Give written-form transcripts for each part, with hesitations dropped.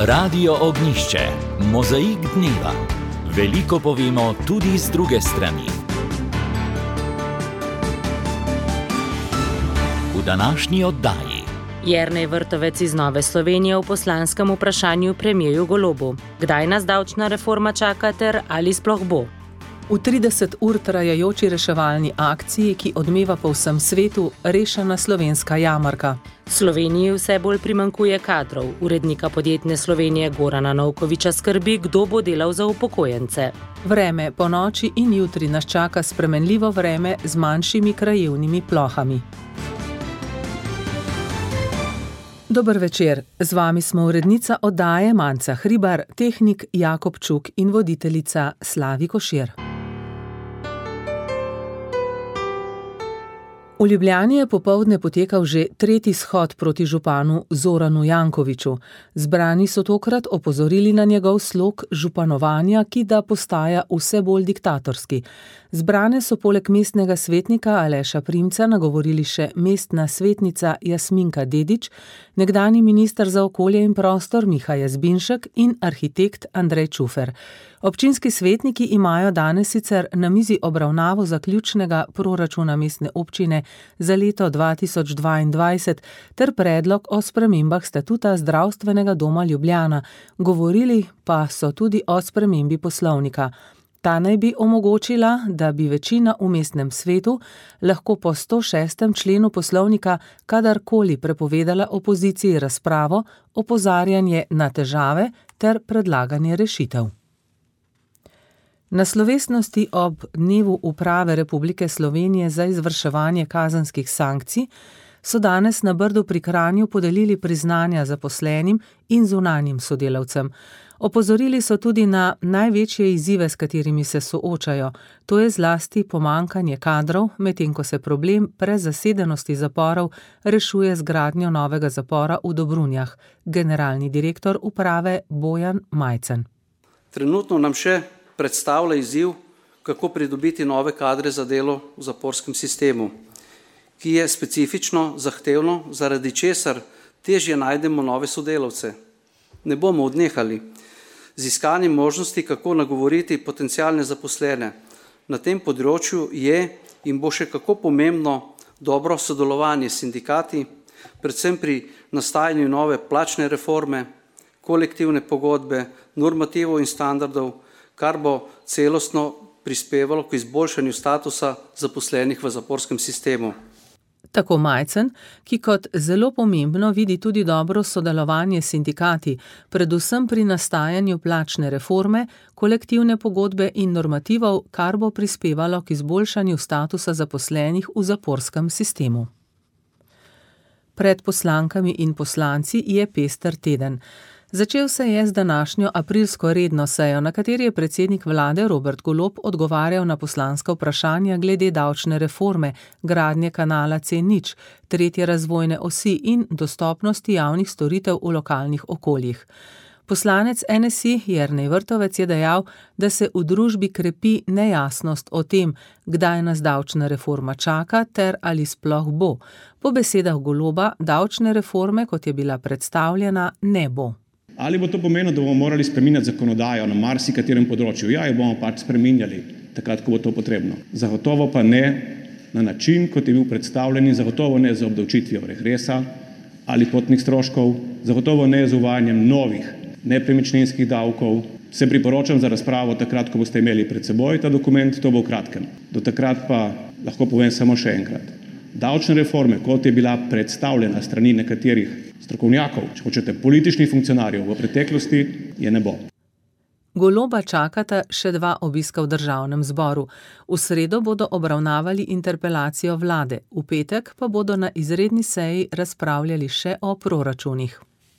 Radio Ognjišče, mozaik dneva. Veliko povemo tudi z druge strani. V današnji oddaji Jernej Vrtovec iz Nove Slovenije v poslanskem vprašanju premierju Golobu. Kdaj nas davčna reforma čaka ter ali sploh bo? V 30 ur trajajoči reševalni akciji, ki odmeva po vsem svetu, rešena slovenska jamarka. Sloveniji vse bolj primanjkuje kadrov. Urednika Podjetne Slovenije Gorana Novkoviča skrbi, kdo bo delal za upokojence. Vreme po noči in jutri nas čaka spremenljivo vreme z manjšimi krajevnimi plohami. Dober večer, z vami smo urednica oddaje Manca Hribar, tehnik Jakob Čuk in voditeljica Slavi Košir. V Ljubljani je popoldne potekal že tretji shod proti županu Zoranu Jankoviću. Zbrani so tokrat opozorili na njegov slog županovanja, ki da postaja vse bolj diktatorski. Zbrane so poleg mestnega svetnika Aleša Primca nagovorili še mestna svetnica Jasminka Dedić, nekdanji minister za okolje in prostor Miha Jazbinšek in arhitekt Andrej Čufer. Občinski svetniki imajo danes sicer na mizi obravnavo zaključnega proračuna mestne občine za leto 2022 ter predlog o spremembah statuta Zdravstvenega doma Ljubljana, govorili pa so tudi o spremembi poslovnika. Ta naj bi omogočila, da bi večina v mestnem svetu lahko po 106. členu poslovnika kadarkoli prepovedala opoziciji razpravo, opozarjanje na težave ter predlaganje rešitev. Na slovesnosti ob Dnevu uprave Republike Slovenije za izvrševanje kazenskih sankcij so danes na Brdu pri Kranju podelili priznanja zaposlenim in zunanjim sodelavcem. Opozorili so tudi na največje izzive, s katerimi se soočajo. To je zlasti pomanjkanje kadrov, medtem ko se problem prezasedenosti zaporov rešuje z gradnjo novega zapora v Dobrunjah. Generalni direktor uprave Bojan Majcen. Trenutno nam še predstavlja izziv, kako pridobiti nove kadre za delo v zaporskem sistemu, ki je specifično zahtevno, zaradi česar težje najdemo nove sodelavce. Ne bomo odnehali z iskanjem možnosti, kako nagovoriti potencialne zaposlene. Na tem področju je in bo še kako pomembno dobro sodelovanje s sindikati, predvsem pri nastajanju nove plačne reforme, kolektivne pogodbe, normativov in standardov, kar bo celostno prispevalo k izboljšanju statusa zaposlenih v zaporskem sistemu. Tako Majcen, ki kot zelo pomembno vidi tudi dobro sodelovanje s sindikati, predvsem pri nastajanju plačne reforme, kolektivne pogodbe in normativov, kar bo prispevalo k izboljšanju statusa zaposlenih v zaporskem sistemu. Pred poslankami in poslanci je pester teden. Začel se je z današnjo aprilsko redno sejo, na kateri je predsednik vlade Robert Golob odgovarjal na poslanska vprašanja glede davčne reforme, gradnje kanala C0, tretje razvojne osi in dostopnosti javnih storitev v lokalnih okoljih. Poslanec NSI Jernej Vrtovec je dejal, da se v družbi krepi nejasnost o tem, kdaj nas davčna reforma čaka ter ali sploh bo. Po besedah Goloba davčne reforme, kot je bila predstavljena, ne bo. Ali bo to pomenilo, da bomo morali spreminjati zakonodajo na marsikaterem področju? Ja, jo bomo pač spreminjali, takrat, ko bo to potrebno. Zagotovo pa ne na način, kot je bil predstavljen, in zagotovo ne z obdavčitvijo regresa ali potnih stroškov, zagotovo ne z uvajanjem novih nepremičninskih davkov. Se priporočam za razpravo takrat, ko boste imeli pred seboj ta dokument, to bo v kratkem. Do takrat pa lahko povem samo še enkrat. Davčne reforme, kot je bila predstavljena strani nekaterih strokovnjakov, če hočete političnih funkcionarjev v preteklosti, je ne bo. Goloba čakata še 2 obiska v državnem zboru. V sredo bodo obravnavali interpelacijo vlade, v petek pa bodo na izredni seji razpravljali še o proračunih.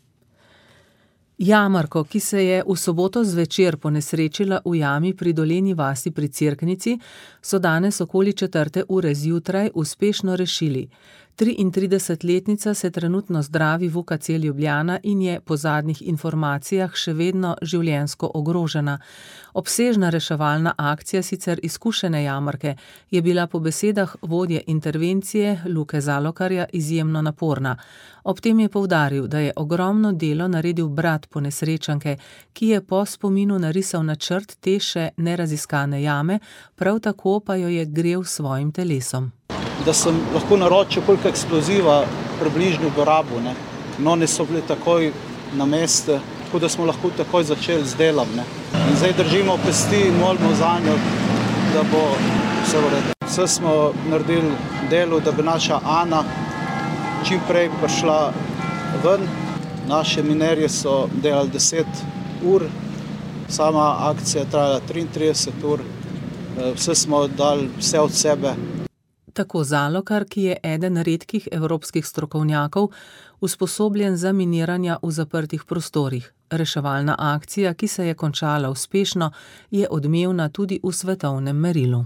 Jamarko, ki se je v soboto zvečer ponesrečila v jami pri Dolenji vasi pri Cerknici, so danes okoli 4. ure zjutraj uspešno rešili. 33-letnica se trenutno zdravi v UKC Ljubljana in je po zadnjih informacijah še vedno življenjsko ogrožena. Obsežna reševalna akcija sicer izkušene jamarke je bila po besedah vodje intervencije Luke Zalokarja izjemno naporna. Ob tem je poudaril, da je ogromno delo naredil brat ponesrečanke, ki je po spominu narisal načrt te še neraziskane jame, prav tako pa jo je grel s svojim telesom. Da sem lahko naročil koliko eksploziva približno uporabil, ne. Noni so bili takoj na mestu, tako da smo lahko takoj začeli z delom, ne. In zdaj držimo pesti in molimo zanjo, da bo vse v redu. Vse smo naredili delo, da bi naša Ana čim prej prišla ven. Naše minerje so delali 10 ur, sama akcija je trajala 33 ur, vse smo dali vse od sebe. Tako Zalokar, ki je eden redkih evropskih strokovnjakov, usposobljen za miniranja v zaprtih prostorih. Reševalna akcija, ki se je končala uspešno, je odmevna tudi v svetovnem merilu.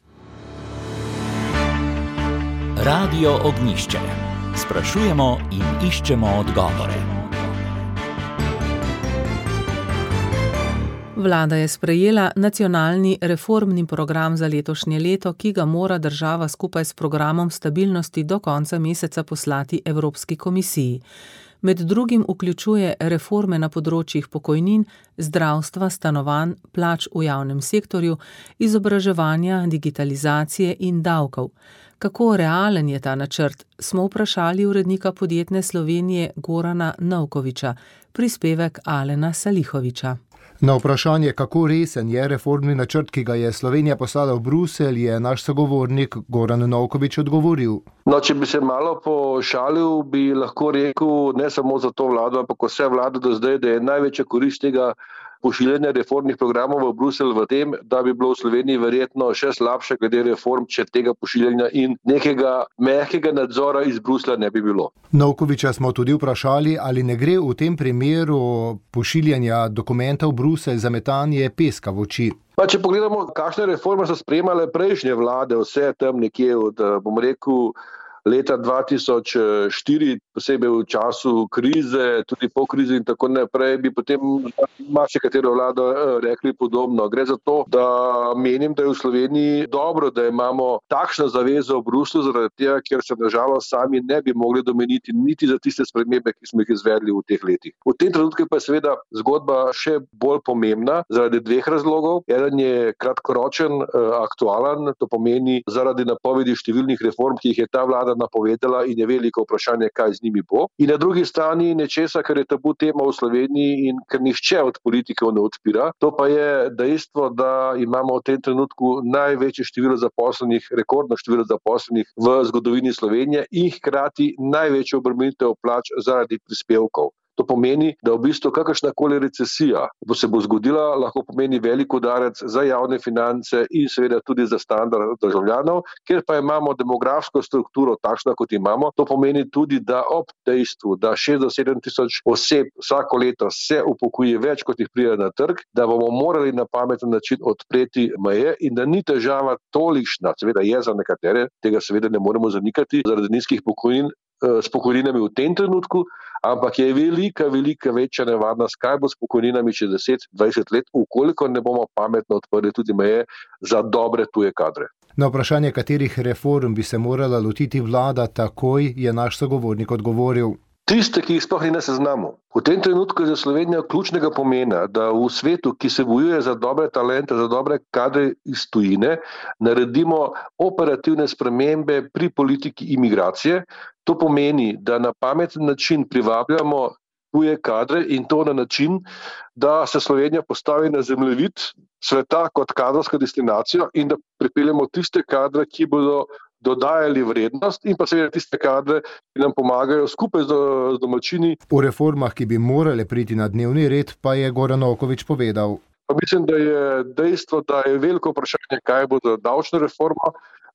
Radio Ognjišče. Sprašujemo in iščemo odgovore. Vlada je sprejela nacionalni reformni program za letošnje leto, ki ga mora država skupaj s programom stabilnosti do konca meseca poslati Evropski komisiji. Med drugim vključuje reforme na področjih pokojnin, zdravstva, stanovanj, plač v javnem sektorju, izobraževanja, digitalizacije in davkov. Kako realen je ta načrt, smo vprašali urednika Podjetne Slovenije Gorana Novkoviča, prispevek Alena Salihoviča. Na vprašanje, kako resen je reformni načrt, ki ga je Slovenija poslala v Bruselj, je naš sogovornik Goran Novkovič odgovoril. No, če bi se malo pošalil, bi lahko rekel, ne samo za to vlado, ampak vse vlade do zdaj, da je največja korist tega pošiljanja reformnih programov v Bruselj v tem, da bi bilo v Sloveniji verjetno še slabše glede reform, če tega pošiljanja in nekega mehkega nadzora iz Bruslja ne bi bilo. Novkoviča smo tudi vprašali, ali ne gre v tem primeru pošiljanja dokumentov v Bruselj za metanje peska v oči. Pa če pogledamo, kakšne reforme so sprejemale prejšnje vlade, vse tam nekje od, bom rekel, leta 2004, posebej v času krize, tudi po krizi in tako naprej, bi potem marsikatero vlado rekli podobno. Gre za to, da menim, da je v Sloveniji dobro, da imamo takšno zavezo v Bruslju, zaradi tega, ker se nažalost sami ne bi mogli domeniti niti za tiste spremembe, ki smo jih izvedli v teh letih. V tem trenutku pa je seveda zgodba še bolj pomembna zaradi dveh razlogov. Eden je kratkoročen, aktualen, to pomeni zaradi napovedi številnih reform, ki jih je ta vlada napovedala in je veliko vprašanje, kaj z njimi bo. In na drugi strani nečesa, kar je tabu tema v Sloveniji in kar nihče od politikov ne odpira. To pa je dejstvo, da imamo v tem trenutku največje število zaposlenih, rekordno število zaposlenih v zgodovini Slovenije in hkrati največjo obremenitev plač zaradi prispevkov. To pomeni, da v bistvu kakršnakoli recesija se bo zgodila, lahko pomeni velik udarec za javne finance in seveda tudi za standard državljanov, ker pa imamo demografsko strukturo takšno, kot imamo. To pomeni tudi, da ob dejstvu, da 6 do 7 tisoč oseb vsako leto se upokojuje več, kot jih pride na trg, da bomo morali na pameten način odpreti meje in da ni težava tolikšna, seveda je za nekatere, tega seveda ne moremo zanikati, zaradi nizkih pokojnin, s pokojninami v tem trenutku, ampak je velika večja nevarnost, kaj bo s pokojninami čez 10-20 let, ukoliko ne bomo pametno odprli tudi meje za dobre tuje kadre. Na vprašanje, katerih reform bi se morala lotiti vlada takoj, je naš sogovornik odgovoril. Tiste, ki jih sploh ni na seznamu. V tem trenutku je za Slovenijo ključnega pomena, da v svetu, ki se bojuje za dobre talente, za dobre kadre iz tujine, naredimo operativne spremembe pri politiki imigracije. To pomeni, da na pameten način privabljamo tuje kadre in to na način, da se Slovenija postavi na zemljevid sveta kot kadrovska destinacija in da pripeljemo tiste kadre, ki bodo dodajali vrednost in pa seveda tiste kadre, ki nam pomagajo skupaj z domačini. O reformah, ki bi morale priti na dnevni red, pa je Goran Novkovič povedal. Pa mislim, da je dejstvo, da je veliko vprašanje, kaj bo za davčno reformo.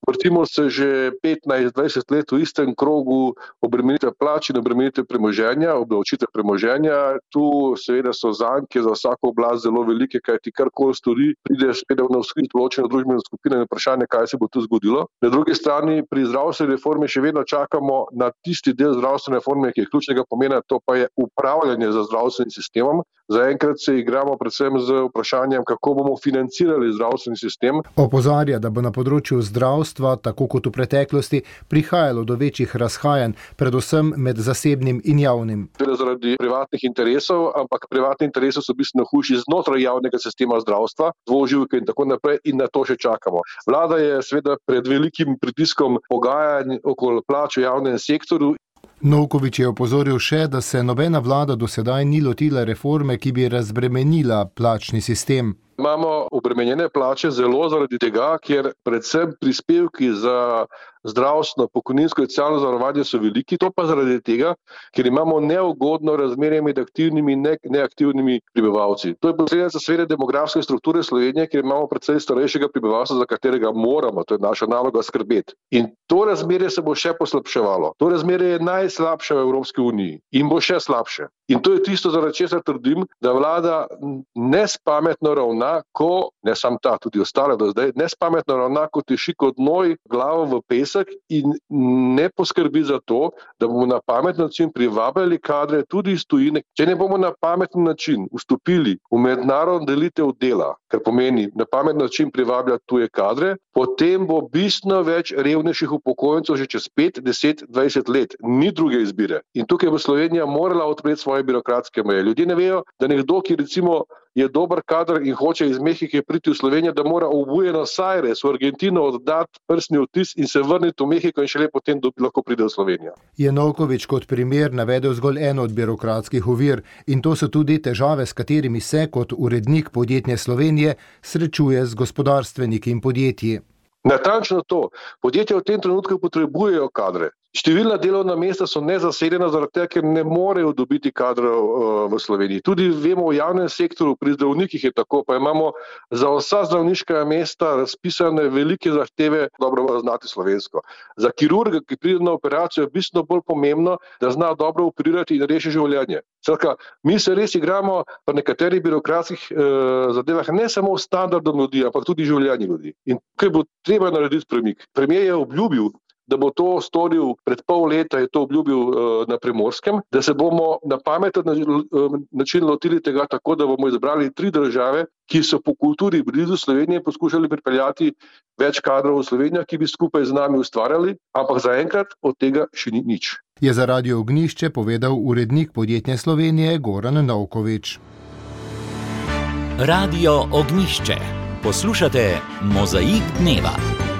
Vrtimo se že 15-20 let v istem krogu obremenitve plač in obremenitve premoženja, obdavčitve premoženja. Tu seveda so zanke za vsako oblast zelo velike, kajti karkoli stori, pride seveda v navzkriž določene družbene skupine in vprašanje, kaj se bo tu zgodilo. Na drugi strani pri zdravstveni reformi še vedno čakamo na tisti del zdravstvene reforme, ki je ključnega pomena, to pa je upravljanje za zdravstvenim sistemom. Zaenkrat se igramo predvsem z vprašanjem, kako bomo financirali zdravstveni sistem. Opozarja, da bo na področju zdravstva, tako kot v preteklosti, prihajalo do večjih razhajanj, predvsem med zasebnim in javnim. Zaradi privatnih interesov, ampak privatni interesi so bistveno hujši znotraj javnega sistema zdravstva, dvoživke in tako naprej, in na to še čakamo. Vlada je seveda pred velikim pritiskom pogajanj okoli plač v javnem sektorju. Novković je opozoril še, da se nobena vlada do sedaj ni lotila reforme, ki bi razbremenila plačni sistem. Imamo obremenjene plače zelo zaradi tega, ker predvsem prispevki za zdravstveno, pokojninsko in socialno zavarovanje so veliki, to pa zaradi tega, ker imamo neugodno razmerje med aktivnimi in neaktivnimi prebivalci. To je posledica seveda demografske strukture Slovenije, ker imamo predvsem starejšega prebivalstva, za katerega moramo, to je naša naloga, skrbeti. In to razmerje se bo še poslabševalo. To razmerje je najslabše v Evropski uniji in bo še slabše. In to je tisto, zaradi česar trdim, da vlada nespametno ravna, ko, ne samo ta, tudi ostale do zdaj, nespametno ravna, ko tiši kot noj glavo v pesek in ne poskrbi za to, da bomo na pameten način privabljali kadre tudi iz tujine. Če ne bomo na pameten način vstopili v mednarodno delitev dela, kar pomeni na pameten način privabljati tuje kadre, potem bo bistveno več revnejših upokojencev že čez 5, 10, 20 let. Ni druge izbire. In tukaj bo Slovenija morala odpreti svoje birokratske meje. Ljudje ne vejo, da nekdo, ki recimo je dober kader in hoče iz Mehike priti v Slovenijo, da mora v Buenos Aires, v Argentino oddati prstni odtis in se vrniti v Mehiko in šele potem lahko pride v Slovenijo. Je Novković kot primer navedel zgolj eno od birokratskih ovir in to so tudi težave, s katerimi se kot urednik Podjetne Slovenije srečuje z gospodarstveniki in podjetji. Natančno to. Podjetja v tem trenutku potrebujejo kadre. Številna delovna mesta so nezasedena zaradi tega, ker ne morejo dobiti kadrov v Sloveniji. Tudi vemo v javnem sektorju, pri zdravnikih je tako, pa imamo za vsa zdravniška mesta razpisane velike zahteve, dobro znati slovensko. Za kirurga, ki pride na operacijo, je bistveno bolj pomembno, da zna dobro operirati in reši življenje. Skratka, mi se res igramo pri nekaterih birokratskih zadevah ne samo standardom ljudi, ampak tudi življenje ljudi. In tukaj bo treba narediti premik. Premier je obljubil, da bo to storil pred pol leta, je to obljubil na Primorskem, da se bomo na pameten način lotili tega tako, da bomo izbrali 3 države, ki so po kulturi blizu Slovenije poskušali pripeljati več kadrov v Slovenijo, ki bi skupaj z nami ustvarjali, ampak zaenkrat od tega še ni nič. Je za Radio Ognjišče povedal urednik Podjetne Slovenije Goran Novković. Radio Ognjišče. Poslušate Mozaik dneva.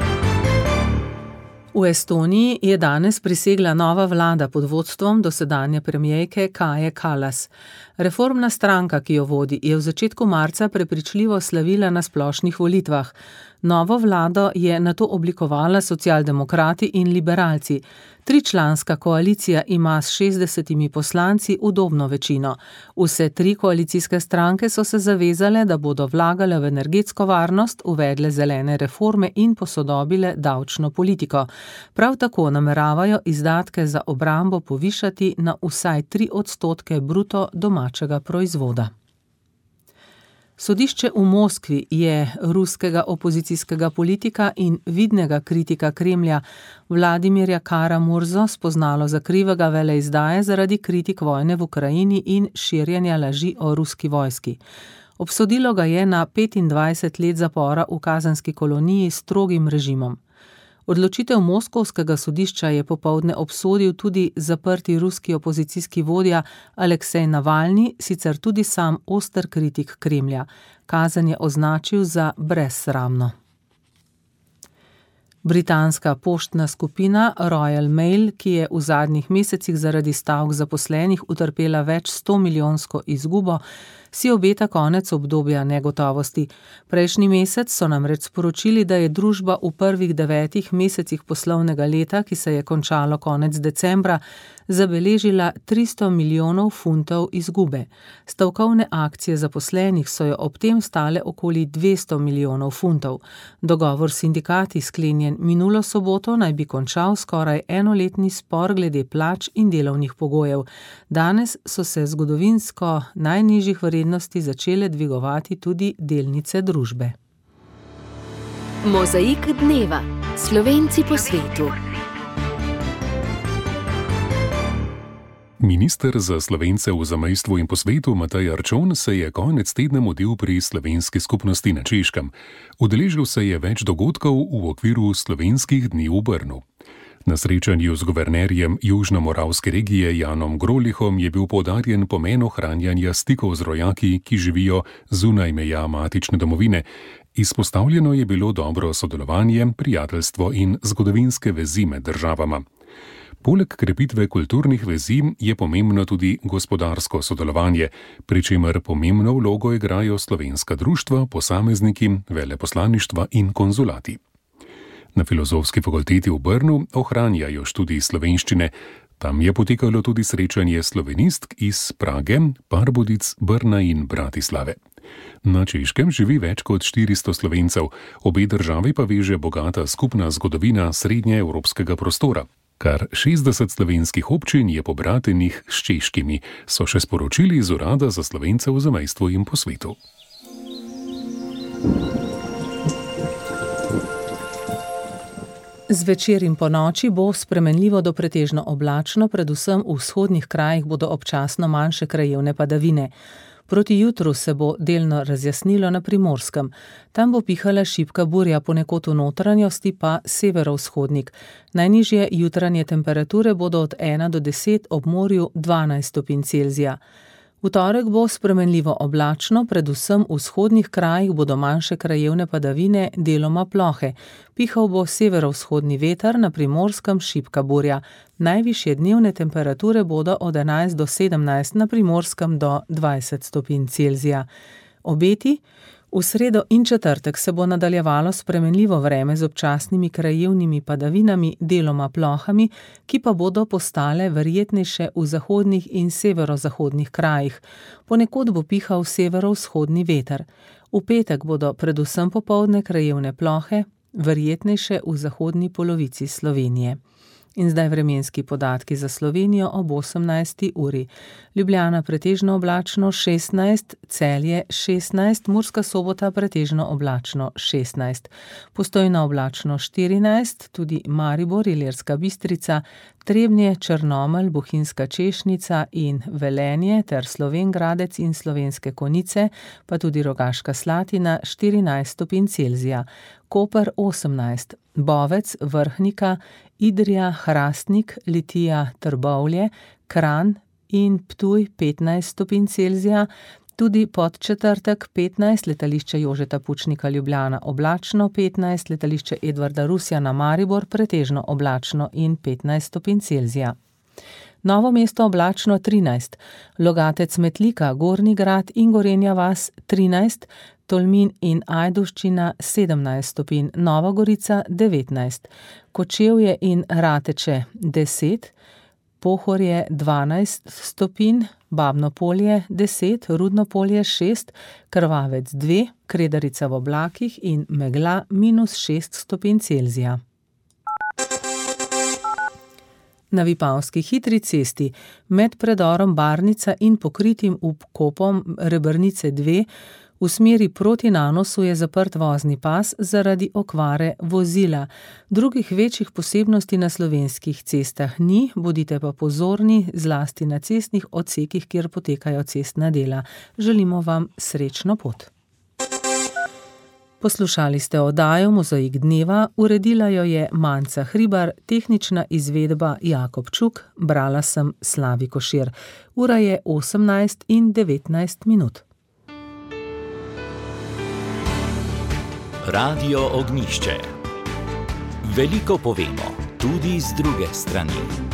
V Estoniji je danes prisegla nova vlada pod vodstvom dosedanje premierke Kaje Kallas. Reformna stranka, ki jo vodi, je v začetku marca prepričljivo slavila na splošnih volitvah. Novo vlado je nato oblikovala socialdemokrati in liberalci. 3-članska koalicija ima s 60 poslanci udobno večino. Vse 3 koalicijske stranke so se zavezale, da bodo vlagale v energetsko varnost, uvedle zelene reforme in posodobile davčno politiko. Prav tako nameravajo izdatke za obrambo povišati na vsaj 3% bruto domačega proizvoda. Sodišče v Moskvi je ruskega opozicijskega politika in vidnega kritika Kremlja Vladimirja Kara-Murzo spoznalo za krivega veleizdaje zaradi kritik vojne v Ukrajini in širjenja laži o ruski vojski. Obsodilo ga je na 25 let zapora v kazenski koloniji s strogim režimom. Odločitev moskovskega sodišča je popoldne obsodil tudi zaprti ruski opozicijski vodja Aleksej Navalni, sicer tudi sam oster kritik Kremlja. Kazen je označil za brezsramno. Britanska poštna skupina Royal Mail, ki je v zadnjih mesecih zaradi stavk zaposlenih utrpela več 100-milijonsko izgubo, si obeta konec obdobja negotovosti. Prejšnji mesec so namreč sporočili, da je družba v prvih 9 mesecih poslovnega leta, ki se je končalo konec decembra, zabeležila 300 milijonov funtov izgube. Stavkovne akcije zaposlenih so jo ob tem stale okoli 200 milijonov funtov. Dogovor s sindikati, sklenjen minulo soboto, naj bi končal skoraj enoletni spor glede plač in delovnih pogojev. Danes so se zgodovinsko najnižjih vrednosti začele dvigovati tudi delnice družbe. Mozaik dneva. Slovenci po svetu. Minister za Slovence v zamejstvu in po svetu Matej Arčon se je konec tedna mudil pri slovenski skupnosti na Češkem. Udeležil se je več dogodkov v okviru slovenskih dni v Brnu. Na srečanju z guvernerjem Južno-Moravske regije Janom Grolihom je bil poudarjen pomen ohranjanja stikov z rojaki, ki živijo zunaj meja matične domovine. Izpostavljeno je bilo dobro sodelovanje, prijateljstvo in zgodovinske vezi med državama. Poleg krepitve kulturnih vezi je pomembno tudi gospodarsko sodelovanje, pri čemer pomembno vlogo igrajo slovenska društva, posamezniki, veleposlaništva in konzulati. Na Filozofski fakulteti v Brnu ohranjajo študij slovenščine. Tam je potekalo tudi srečanje slovenistk iz Prage, Parbudic, Brna in Bratislave. Na Češkem živi več kot 400 Slovencev, obe državi pa veže bogata skupna zgodovina srednjeevropskega prostora. Kar 60 slovenskih občin je pobratenih s češkimi, so še sporočili iz Urada za Slovence v zamejstvu in po svetu. Zvečer in ponoči bo spremenljivo do pretežno oblačno, predvsem v vzhodnih krajih bodo občasno manjše krajevne padavine. Proti jutru se bo delno razjasnilo na Primorskem. Tam bo pihala šibka burja, ponekod v notranjosti pa severovzhodnik. Najnižje jutranje temperature bodo od 1 do 10, ob morju 12 stopinj Celzija. V torek bo spremenljivo oblačno, predvsem v vzhodnih krajih bodo manjše krajevne padavine, deloma plohe. Pihal bo severovzhodni veter, na Primorskem šibka burja. Najvišje dnevne temperature bodo od 11 do 17, na Primorskem do 20 stopinj Celzija. Obeti? V sredo in četrtek se bo nadaljevalo spremenljivo vreme z občasnimi krajevnimi padavinami, deloma plohami, ki pa bodo postale verjetnejše v zahodnih in severozahodnih krajih. Ponekod bo pihal severovzhodni veter. V petek bodo predvsem popoldne krajevne plohe, verjetnejše v zahodni polovici Slovenije. In zdaj vremenski podatki za Slovenijo ob 18. uri. Ljubljana pretežno oblačno 16, Celje 16, Murska Sobota pretežno oblačno 16, Postojna oblačno 14, tudi Maribor, Ilirska Bistrica, Trebnje, Črnomelj, Bohinjska Češnica in Velenje ter Slovenj Gradec in Slovenske Konjice, pa tudi Rogaška Slatina 14 stopinj Celzija, Koper 18, Bovec, Vrhnika, Idrija, Hrastnik, Litija, Trbovlje, Kranj in Ptuj 15 stopinj Celzija, tudi Podčetrtek 15, letališče Jožeta Pučnika Ljubljana oblačno 15, letališče Edvarda Rusjana Maribor pretežno oblačno in 15 stopinj Celzija. Novo mesto oblačno 13, Logatec Metlika, Gornji Grad in Gorenja vas 13, Tolmin in Ajdovščina 17 stopinj, Nova Gorica 19, Kočevje in Rateče 10, Pohorje 12 stopinj, Babno Polje 10, Rudno Polje 6, Krvavec 2, Kredarica v oblakih in megla -6 stopinj Celzija. Na Vipavski hitri cesti med predorom Barnica in pokritim vkopom Rebrnice 2 v smeri proti Nanosu je zaprt vozni pas zaradi okvare vozila. Drugih večjih posebnosti na slovenskih cestah ni, bodite pa pozorni zlasti na cestnih odsekih, kjer potekajo cestna dela. Želimo vam srečno pot. Poslušali ste oddajo Mozaik dneva, uredila jo je Manca Hribar, tehnična izvedba Jakob Čuk, brala sem Slavi Košir. Ura je 18:19. Radio Ognjišče. Veliko povemo, tudi z druge strani.